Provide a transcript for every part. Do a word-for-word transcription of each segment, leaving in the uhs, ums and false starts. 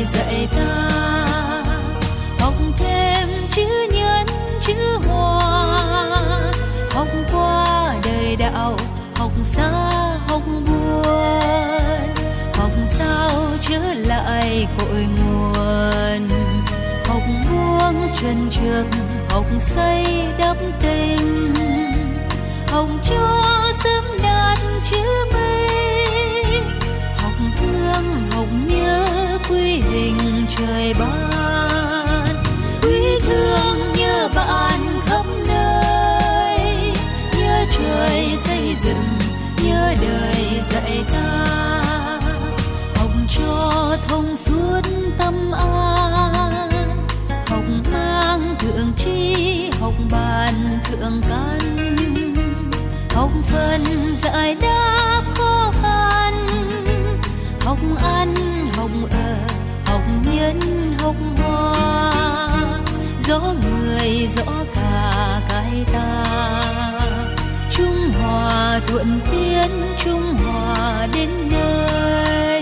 dạy ta học thêm chữ nhân chữ hòa, học qua đời đạo, học xa học buồn, học sao trở lại cội nguồn, học buông chân trượt, học xây đắp tình, học cho sớm đạt chữ minh, học thương học nhớ quy hình trời ban, quý thương nhớ bạn khắp nơi, nhớ trời xây dựng, nhớ đời dạy ta, học cho thông suốt tâm an, học mang thượng tri, học bàn thượng căn, học phần giải đáp khó khăn, học ăn học ở, học nhân học hoa, rõ người rõ cả cái ta, trung hòa thuận tiến, trung hòa đến nơi.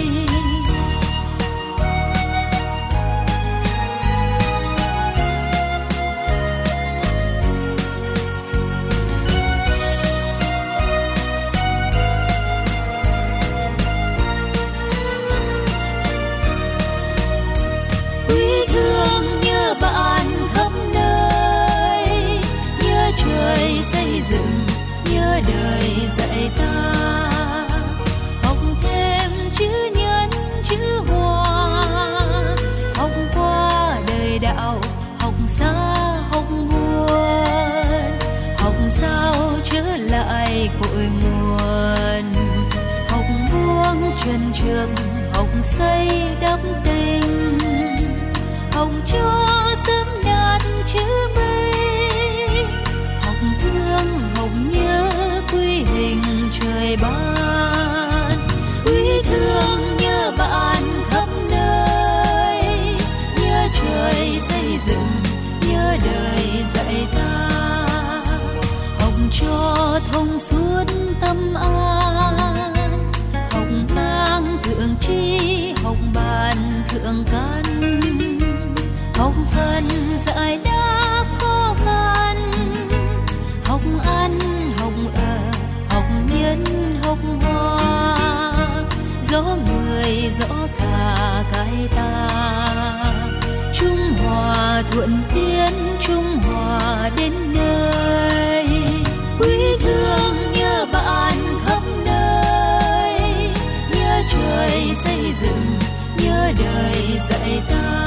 Bạn khắp nơi, nhớ trời xây dựng, nhớ đời dạy ta, học thêm chữ nhân chữ hòa, học qua đời đạo, học xa học buồn, học sao trở lại cội nguồn, học buông chân trượt, học xây đắp tình, học cho sớm đạt chữ minh, học thương học nhớ quy hình trời ban, quý thương nhớ bạn khắp nơi, nhớ trời xây dựng, nhớ đời dạy ta, học cho thông suốt tâm an, học mang thượng tri, học bàn thượng căn, học phần giải đáp khó khăn, học ăn học ở, học nhân học hoa, rõ người rõ cả cái ta, trung hòa thuận tiến, trung hòa đến nơi, quý thương nhớ bạn khắp nơi, nhớ trời xây dựng, nhớ đời dạy ta,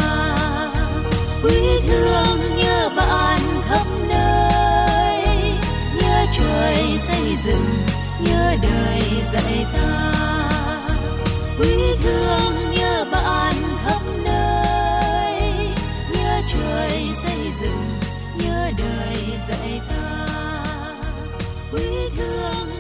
quý thương nhớ bạn khắp nơi, nhớ trời xây dựng, nhớ đời dạy ta, quý thương nhớ bạn khắp nơi, nhớ trời xây dựng, nhớ đời dạy ta, quý thương